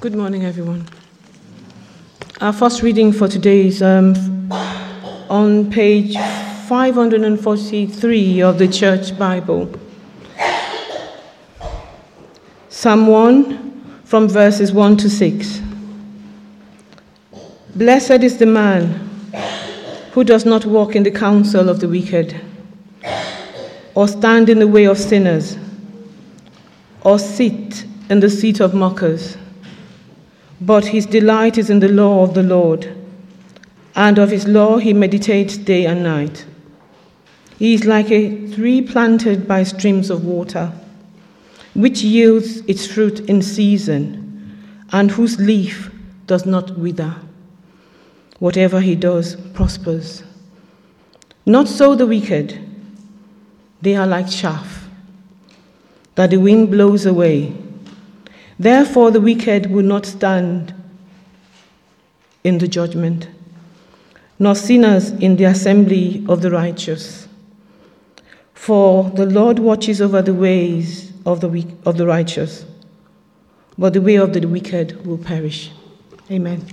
Good morning, everyone. Our first reading for today is on page 543 of the Church Bible. Psalm 1, from verses 1 to 6. Blessed is the man who does not walk in the counsel of the wicked, or stand in the way of sinners, or sit in the seat of mockers. But his delight is in the law of the Lord, and of his law he meditates day and night. He is like a tree planted by streams of water, which yields its fruit in season, and whose leaf does not wither. Whatever he does prospers. Not so the wicked. They are like chaff that the wind blows away. Therefore the wicked will not stand in the judgment, nor sinners in the assembly of the righteous. For the Lord watches over the ways of the righteous, but the way of the wicked will perish. Amen.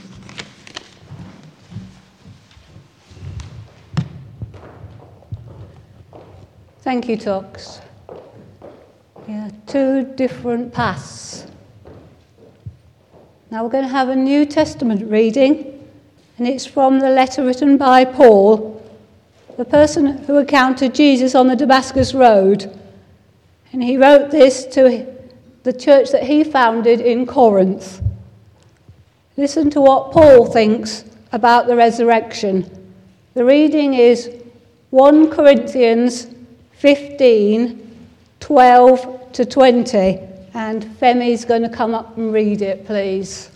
Thank you, Tox. Yeah, two different paths. Now we're going to have a New Testament reading, and it's from the letter written by Paul, the person who encountered Jesus on the Damascus Road. And he wrote this to the church that he founded in Corinth. Listen to what Paul thinks about the resurrection. The reading is 1 Corinthians 15, 12 to 20, and Femi's going to come up and read it, please.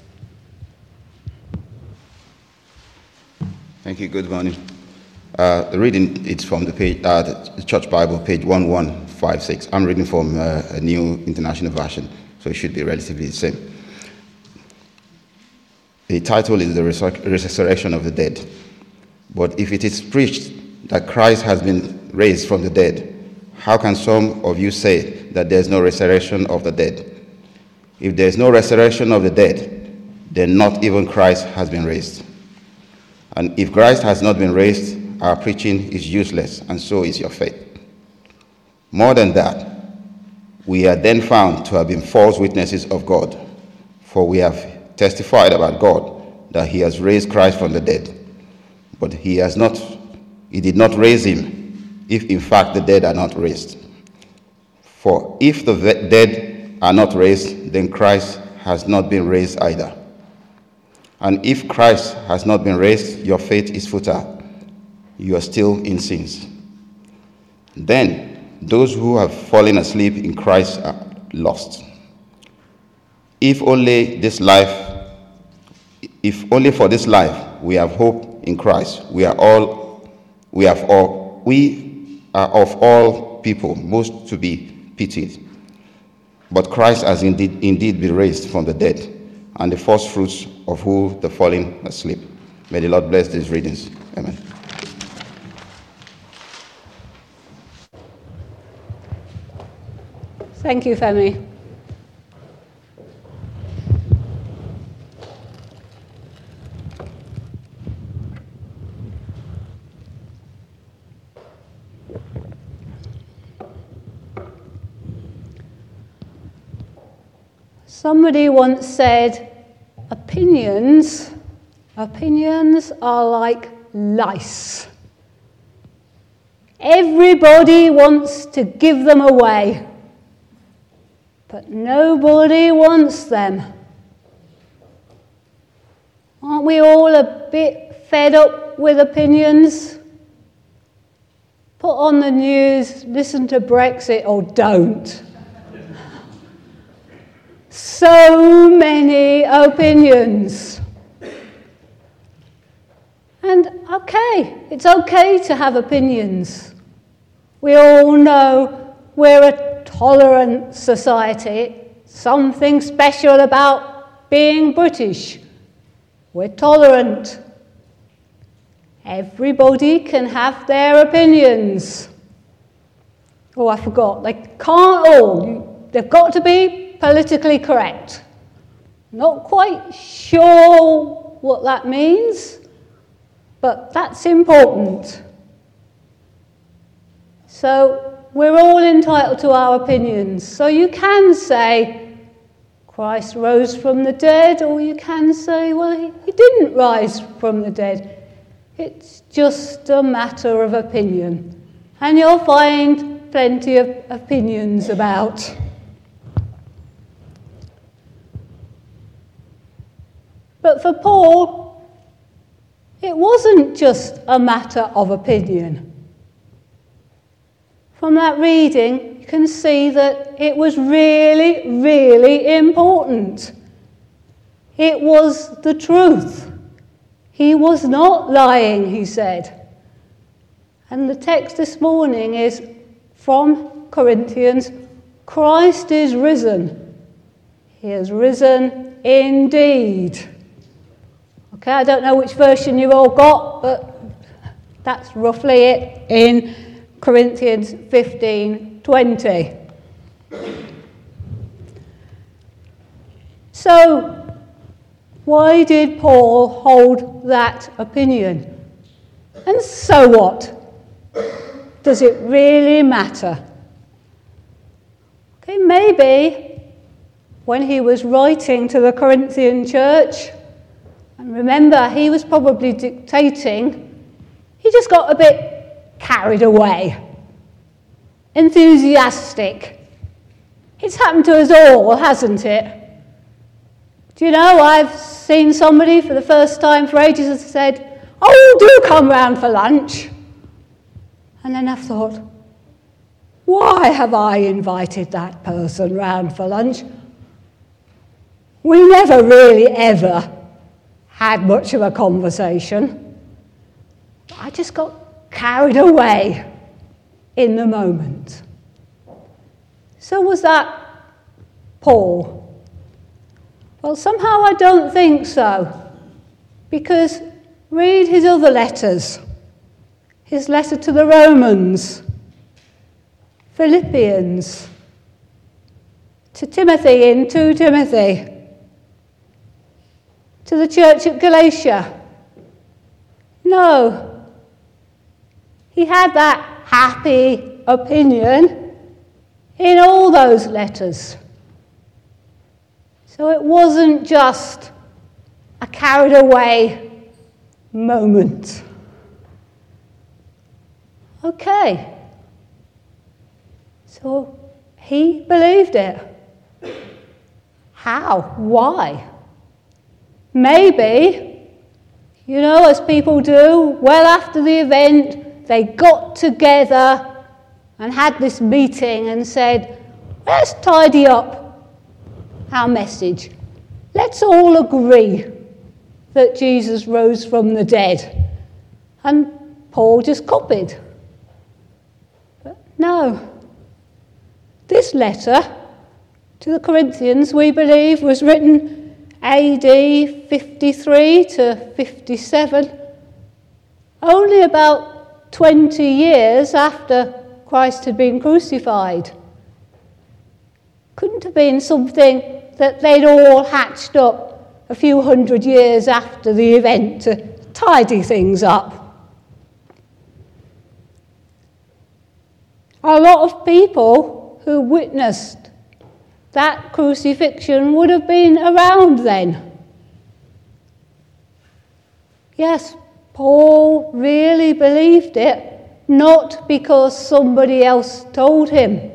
Thank you. Good morning. The reading is from the page, the Church Bible, page 1156. I'm reading from a New International Version, so it should be relatively the same. The title is The Resurrection of the Dead. But if it is preached that Christ has been raised from the dead, how can some of you say that there is no resurrection of the dead? If there is no resurrection of the dead, then not even Christ has been raised. And if Christ has not been raised, our preaching is useless, and so is your faith. More than that, we are then found to have been false witnesses of God, for we have testified about God that he has raised Christ from the dead. But he did not raise him, if in fact the dead are not raised. For if the dead are not raised, then Christ has not been raised either. And if Christ has not been raised, your faith is futile. You are still in sins. Then those who have fallen asleep in Christ are lost. If only for this life we have hope in Christ, we are of all people most to be pitied. But Christ has indeed been raised from the dead, and the first fruits of who the fallen asleep. May the Lord bless these readings. Amen. Thank you, Femi. Somebody once said, opinions are like lice. Everybody wants to give them away, but nobody wants them. Aren't we all a bit fed up with opinions? Put on the news, listen to Brexit, or don't. So many opinions. And it's okay to have opinions. We all know we're a tolerant society. Something special about being British. We're tolerant. Everybody can have their opinions. Oh, I forgot. They can't all. They've got to be politically correct. Not quite sure what that means, but that's important. So we're all entitled to our opinions. So you can say Christ rose from the dead, or you can say, well, he didn't rise from the dead. It's just a matter of opinion. And you'll find plenty of opinions about. But for Paul, it wasn't just a matter of opinion. From that reading, you can see that it was really, really important. It was the truth. He was not lying, he said. And the text this morning is from Corinthians, Christ is risen. He has risen indeed. Okay, I don't know which version you all got, but that's roughly it in Corinthians 15:20. So, why did Paul hold that opinion? And so what? Does it really matter? Okay, maybe when he was writing to the Corinthian church, and remember, he was probably dictating, he just got a bit carried away, enthusiastic. It's happened to us all, hasn't it? Do you know, I've seen somebody for the first time for ages and said, oh, do come round for lunch. And then I've thought, why have I invited that person round for lunch? We never really ever had much of a conversation. I just got carried away in the moment. So was that Paul? Well, somehow I don't think so. Because read his other letters. His letter to the Romans, Philippians, to Timothy in 2 Timothy, to the church at Galatia. No. He had that happy opinion in all those letters. So it wasn't just a carried away moment. Okay. So he believed it. How? Why? Maybe, you know, as people do, well after the event, they got together and had this meeting and said, let's tidy up our message. Let's all agree that Jesus rose from the dead. And Paul just copied. But no. This letter to the Corinthians, we believe, was written AD 53 to 57, only about 20 years after Christ had been crucified. Couldn't have been something that they'd all hatched up a few hundred years after the event to tidy things up. A lot of people who witnessed that crucifixion would have been around then. Yes, Paul really believed it, not because somebody else told him.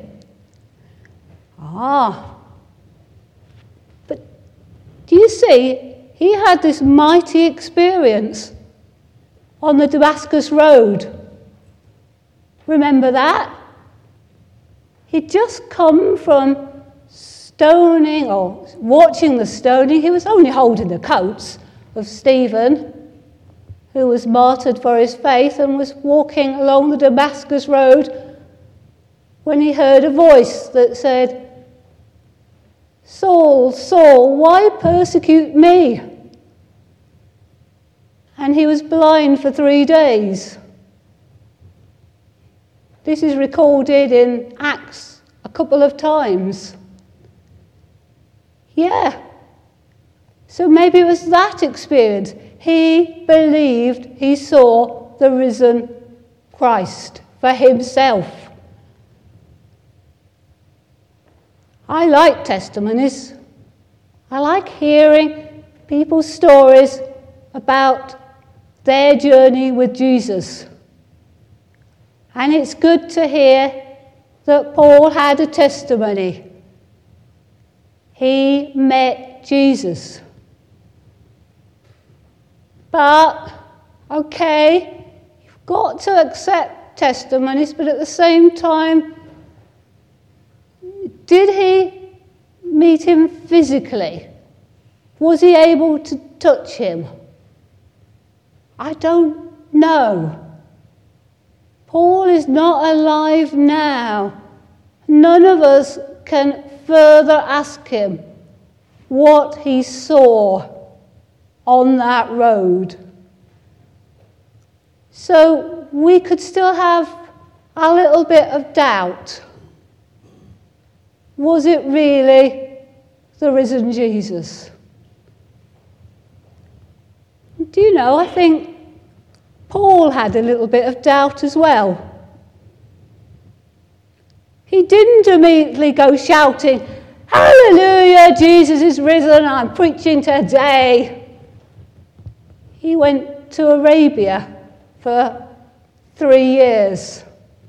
But do you see, he had this mighty experience on the Damascus Road. Remember that? He'd just come from stoning, or watching the stoning. He was only holding the coats of Stephen, who was martyred for his faith, and was walking along the Damascus Road when he heard a voice that said, Saul, Saul, why persecute me? And he was blind for 3 days. This is recorded in Acts a couple of times. Yeah, So maybe it was that experience. He believed he saw the risen Christ for himself. I like testimonies. I like hearing people's stories about their journey with Jesus. And it's good to hear that Paul had a testimony. He met Jesus. But, okay, you've got to accept testimonies, but at the same time, did he meet him physically? Was he able to touch him? I don't know. Paul is not alive now. None of us can further ask him what he saw on that road. So we could still have a little bit of doubt. Was it really the risen Jesus? Do you know, I think Paul had a little bit of doubt as well. He didn't immediately go shouting, "Hallelujah, Jesus is risen, I'm preaching today." He went to Arabia for 3 years.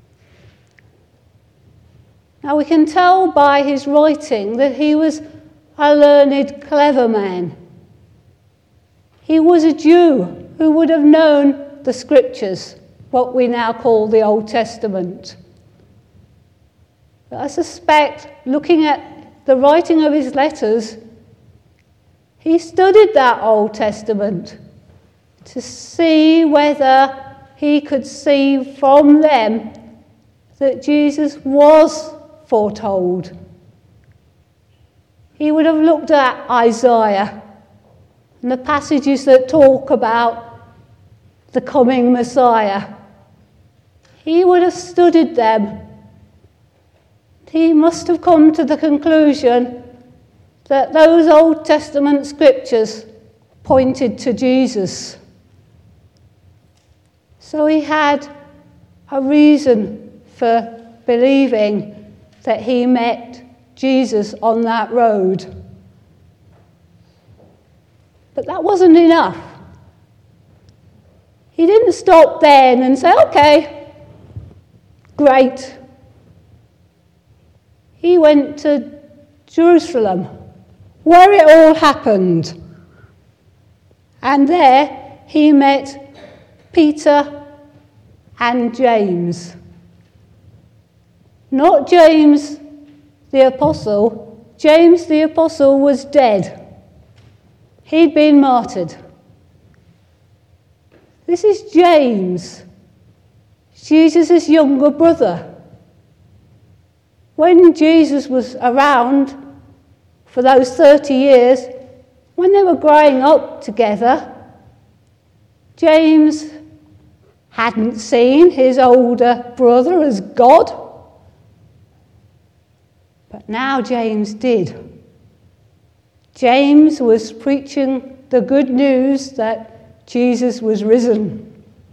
Now we can tell by his writing that he was a learned, clever man. He was a Jew who would have known the scriptures, what we now call the Old Testament. But I suspect, looking at the writing of his letters, he studied that Old Testament to see whether he could see from them that Jesus was foretold. He would have looked at Isaiah and the passages that talk about the coming Messiah. He would have studied them. He must have come to the conclusion that those Old Testament scriptures pointed to Jesus. So he had a reason for believing that he met Jesus on that road. But that wasn't enough. He didn't stop then and say, "Okay, great." He went to Jerusalem, where it all happened. And there he met Peter and James. Not James the Apostle. James the Apostle was dead. He'd been martyred. This is James, Jesus' younger brother. When Jesus was around for those 30 years, when they were growing up together, James hadn't seen his older brother as God. But now James did. James was preaching the good news that Jesus was risen.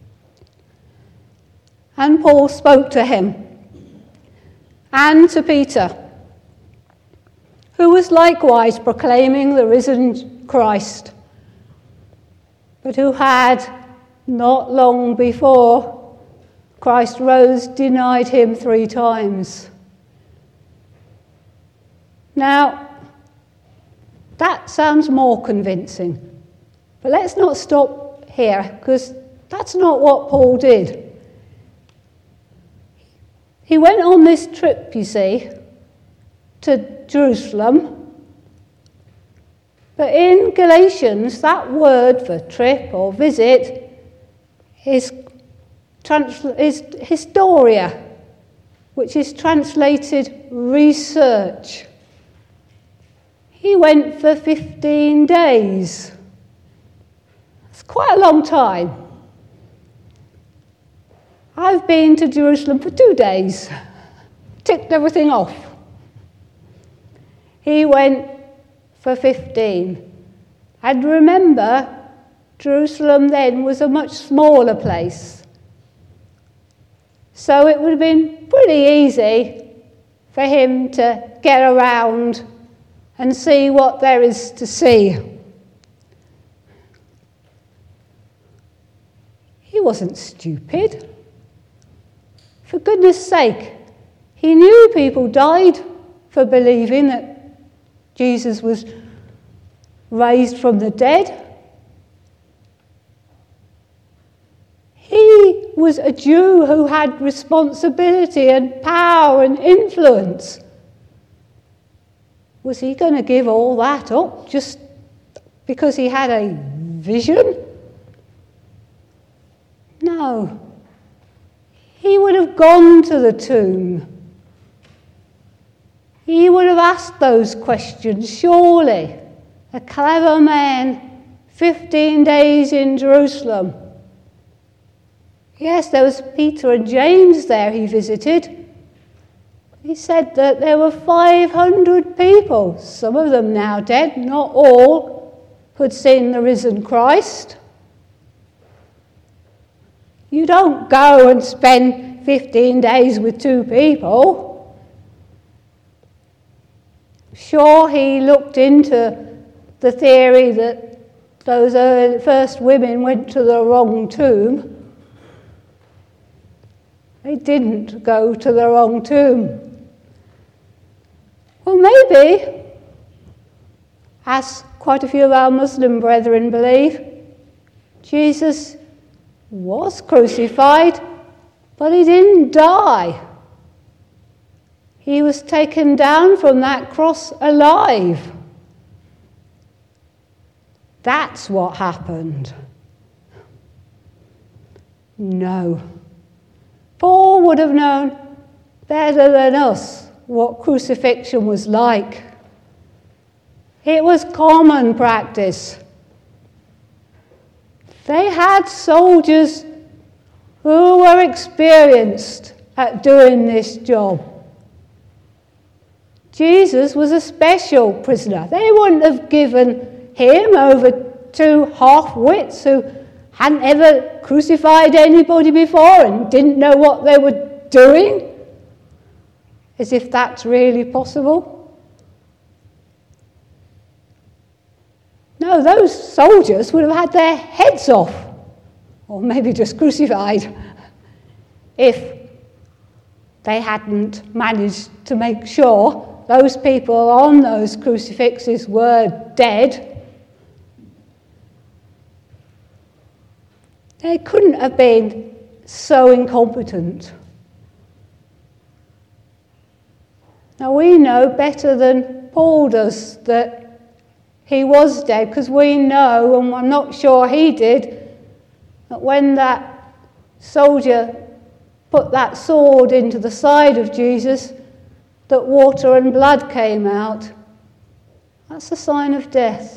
And Paul spoke to him and to Peter, who was likewise proclaiming the risen Christ, but who had, not long before Christ rose, denied him 3 times. Now, that sounds more convincing, but let's not stop here, because that's not what Paul did. He went on this trip, you see, to Jerusalem. But in Galatians, that word for trip or visit is historia, which is translated research. He went for 15 days. It's quite a long time. I've been to Jerusalem for 2 days. Ticked everything off. He went for 15. And remember, Jerusalem then was a much smaller place. So it would have been pretty easy for him to get around and see what there is to see. He wasn't stupid. For goodness sake, he knew people died for believing that Jesus was raised from the dead. He was a Jew who had responsibility and power and influence. Was he going to give all that up just because he had a vision? No. He would have gone to the tomb. He would have asked those questions, surely. A clever man, 15 days in Jerusalem. Yes, there was Peter and James there he visited. He said that there were 500 people, some of them now dead, not all, who had seen the risen Christ. You don't go and spend 15 days with 2 people. Sure, he looked into the theory that those first women went to the wrong tomb. They didn't go to the wrong tomb. Well, maybe, as quite a few of our Muslim brethren believe, Jesus was crucified, but he didn't die. He was taken down from that cross alive. That's what happened. No. Paul would have known better than us what crucifixion was like. It was common practice. They had soldiers who were experienced at doing this job. Jesus was a special prisoner. They wouldn't have given him over to half-wits who hadn't ever crucified anybody before and didn't know what they were doing, as if that's really possible. No, those soldiers would have had their heads off, or maybe just crucified, if they hadn't managed to make sure those people on those crucifixes were dead. They couldn't have been so incompetent. Now we know better than Paul does that he was dead, because we know, and I'm not sure he did, that when that soldier put that sword into the side of Jesus, that water and blood came out. That's a sign of death.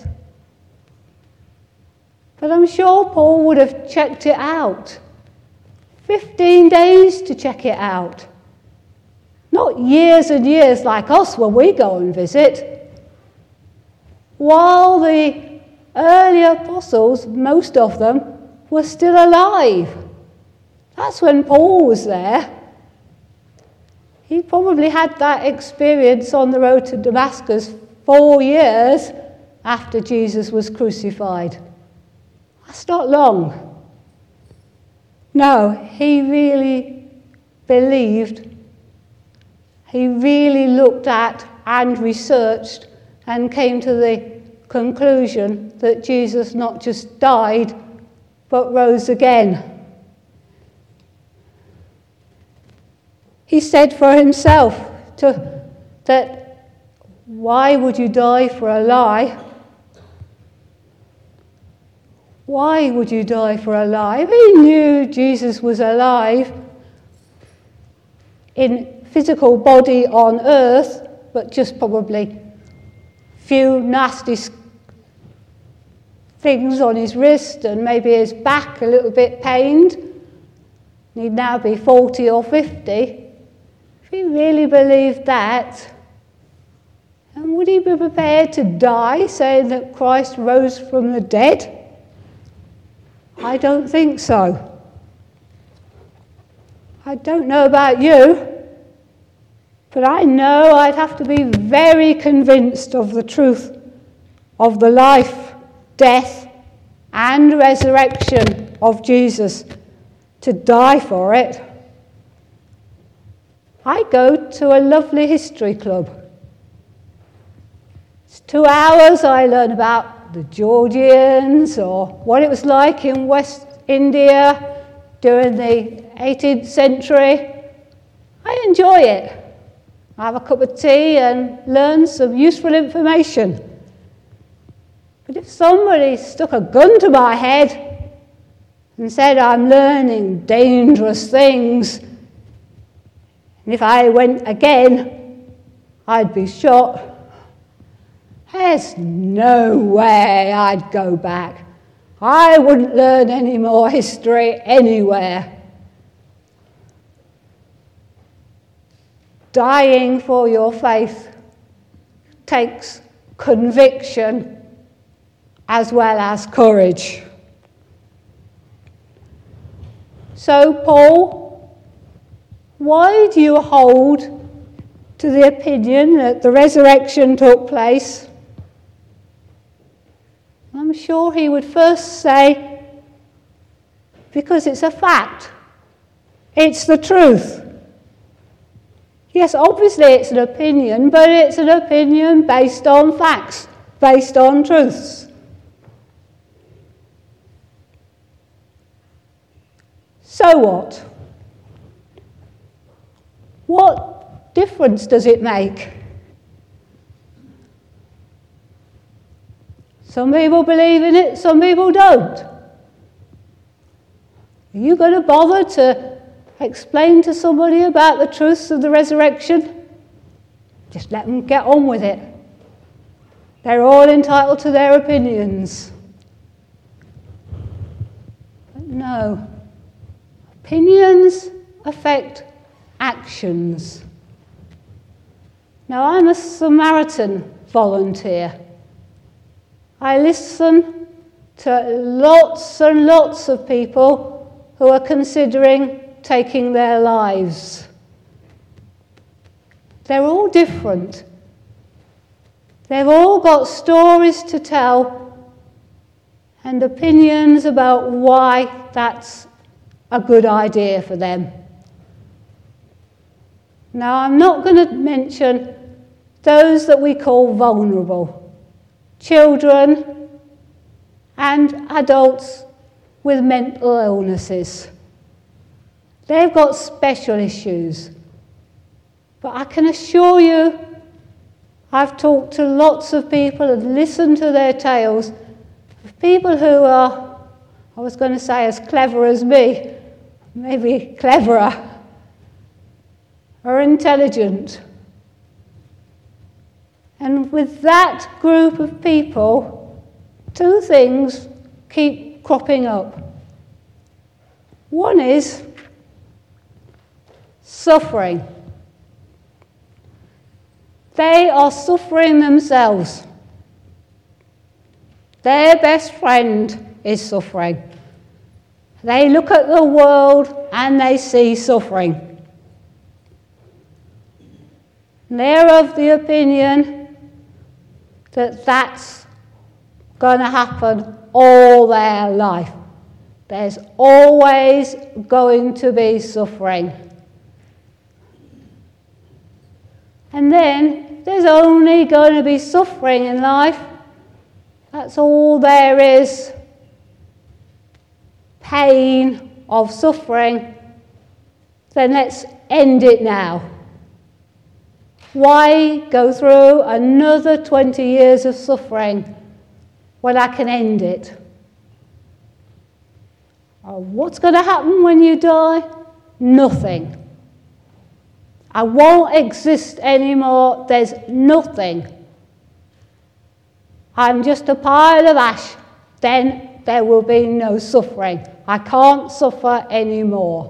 But I'm sure Paul would have checked it out. 15 days to check it out. Not years and years like us when we go and visit. While the early apostles, most of them, were still alive. That's when Paul was there. He probably had that experience on the road to Damascus 4 years after Jesus was crucified. That's not long. No, he really believed. He really looked at and researched and came to the conclusion that Jesus not just died, but rose again. He said for himself that why would you die for a lie? Why would you die for a lie? He knew Jesus was alive in physical body on earth, but just probably few nasty things on his wrist and maybe his back a little bit pained. He'd now be 40 or 50. If he really believed that, And would he be prepared to die saying that Christ rose from the dead? I don't think so. I don't know about you, but I know I'd have to be very convinced of the truth of the life, death, and resurrection of Jesus to die for it. I go to a lovely history club. It's 2 hours. I learn about the Georgians or what it was like in West India during the 18th century. I enjoy it. I have a cup of tea and learn some useful information. But if somebody stuck a gun to my head and said I'm learning dangerous things, and if I went again, I'd be shot, there's no way I'd go back. I wouldn't learn any more history anywhere. Dying for your faith takes conviction as well as courage. So, Paul, why do you hold to the opinion that the resurrection took place? I'm sure he would first say, because it's a fact. It's the truth. Yes, obviously it's an opinion, but it's an opinion based on facts, based on truths. So what? What difference does it make? Some people believe in it, some people don't. Are you going to bother to explain to somebody about the truths of the resurrection? Just let them get on with it. They're all entitled to their opinions. But no. Opinions affect actions. Now, I'm a Samaritan volunteer. I listen to lots and lots of people who are considering taking their lives. They're all different. They've all got stories to tell and opinions about why that's a good idea for them. Now, I'm not going to mention those that we call vulnerable. Children and adults with mental illnesses. They've got special issues. But I can assure you, I've talked to lots of people and listened to their tales of people who are, I was going to say as clever as me, maybe cleverer, or intelligent. And with that group of people, two things keep cropping up. One is suffering. They are suffering themselves. Their best friend is suffering. They look at the world and they see suffering. They're of the opinion that that's going to happen all their life. There's always going to be suffering. And then there's only going to be suffering in life. That's all there is. Pain of suffering. Then let's end it now. Why go through another 20 years of suffering when I can end it? What's going to happen when you die? Nothing. I won't exist anymore. There's nothing. I'm just a pile of ash. Then there will be no suffering. I can't suffer anymore.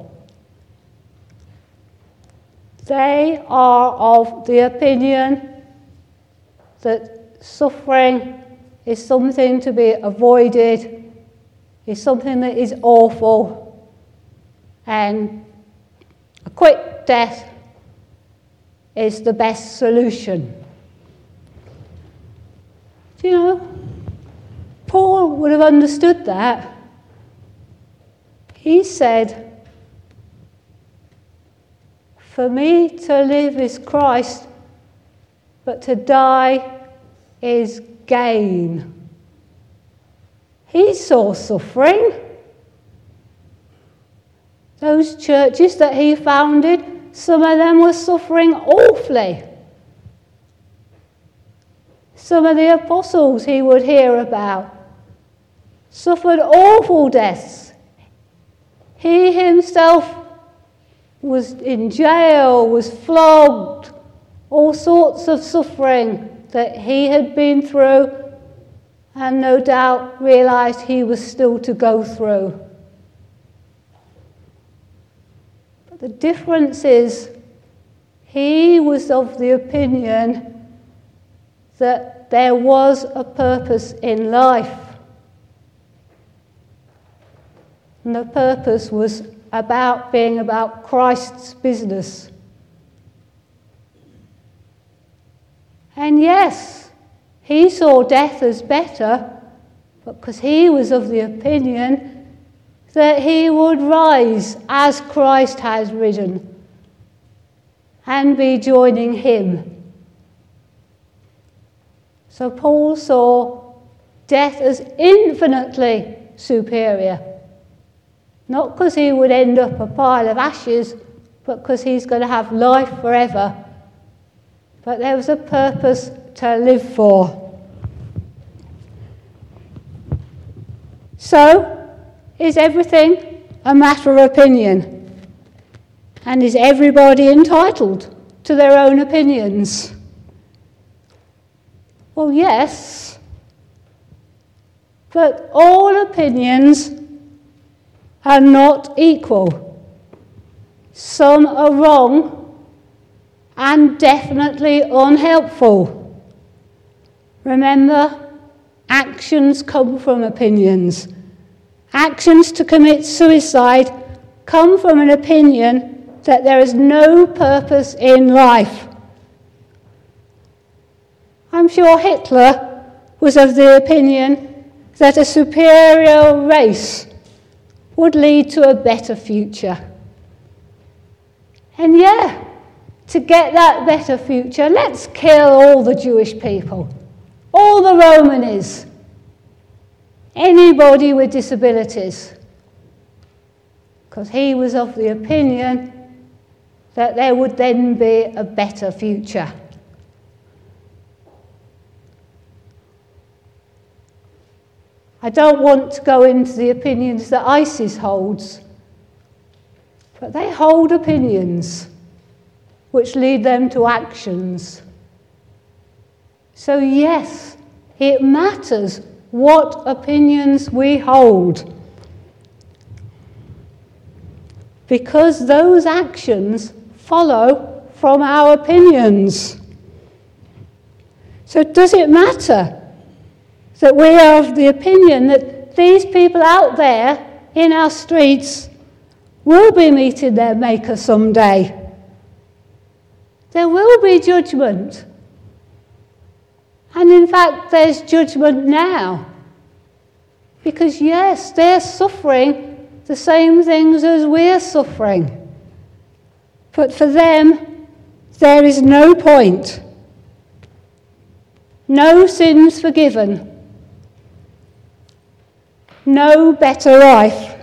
They are of the opinion that suffering is something to be avoided, is something that is awful, and a quick death is the best solution. Do you know, Paul would have understood that. He said, "For me to live is Christ, but to die is gain." He saw suffering. Those churches that he founded, some of them were suffering awfully. Some of the apostles he would hear about suffered awful deaths. He himself was in jail, was flogged, all sorts of suffering that he had been through, and no doubt realised he was still to go through. But the difference is, he was of the opinion that there was a purpose in life. And the purpose was about being about Christ's business. And yes, he saw death as better, because he was of the opinion that he would rise as Christ has risen and be joining him. So Paul saw death as infinitely superior. Not because he would end up a pile of ashes, but because he's going to have life forever. But there was a purpose to live for. So, is everything a matter of opinion? And is everybody entitled to their own opinions? Well, yes. But all opinions are not equal. Some are wrong and definitely unhelpful. Remember, actions come from opinions. Actions to commit suicide come from an opinion that there is no purpose in life. I'm sure Hitler was of the opinion that a superior race would lead to a better future. And yeah, to get that better future, let's kill all the Jewish people, all the Romanis, anybody with disabilities. Because he was of the opinion that there would then be a better future. I don't want to go into the opinions that ISIS holds, but they hold opinions which lead them to actions. So yes, it matters what opinions we hold, because those actions follow from our opinions. So does it matter that we are of the opinion that these people out there in our streets will be meeting their Maker someday? There will be judgment. And in fact, there's judgment now. Because yes, they're suffering the same things as we're suffering. But for them, there is no point. No sins forgiven. No better life.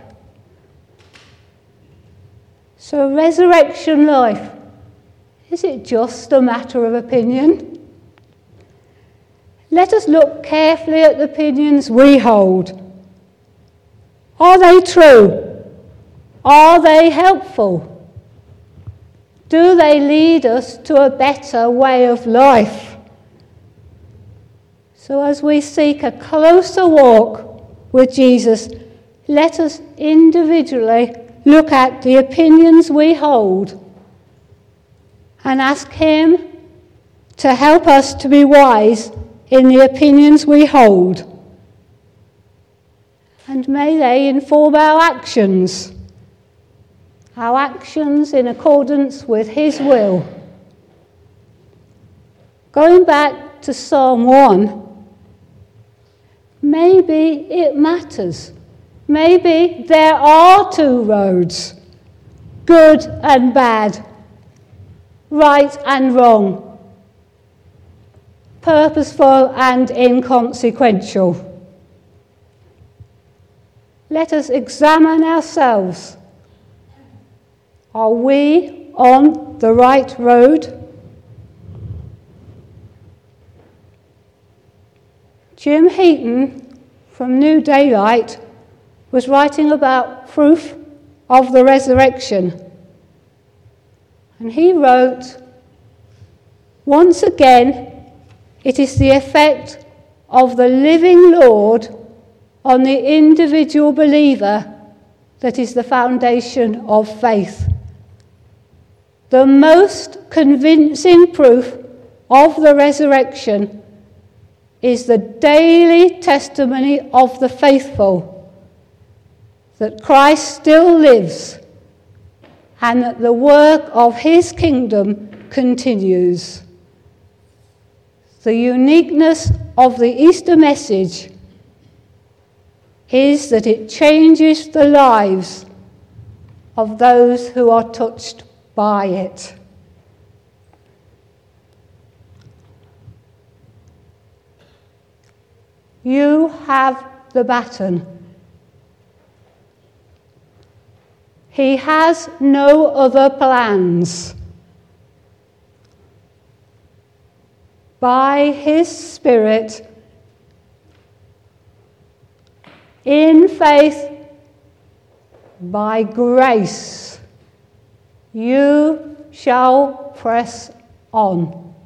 So resurrection life, is it just a matter of opinion? Let us look carefully at the opinions we hold. Are they true? Are they helpful? Do they lead us to a better way of life? So as we seek a closer walk with Jesus, let us individually look at the opinions we hold and ask him to help us to be wise in the opinions we hold. And may they inform our actions in accordance with his will. Going back to Psalm 1, maybe it matters. Maybe there are two roads, good and bad, right and wrong, purposeful and inconsequential. Let us examine ourselves. Are we on the right road? Jim Heaton from New Daylight was writing about proof of the resurrection. And he wrote, "Once again, it is the effect of the living Lord on the individual believer that is the foundation of faith. The most convincing proof of the resurrection is the daily testimony of the faithful that Christ still lives and that the work of his kingdom continues. The uniqueness of the Easter message is that it changes the lives of those who are touched by it." You have the baton. He has no other plans. By his Spirit, in faith, by grace, you shall press on.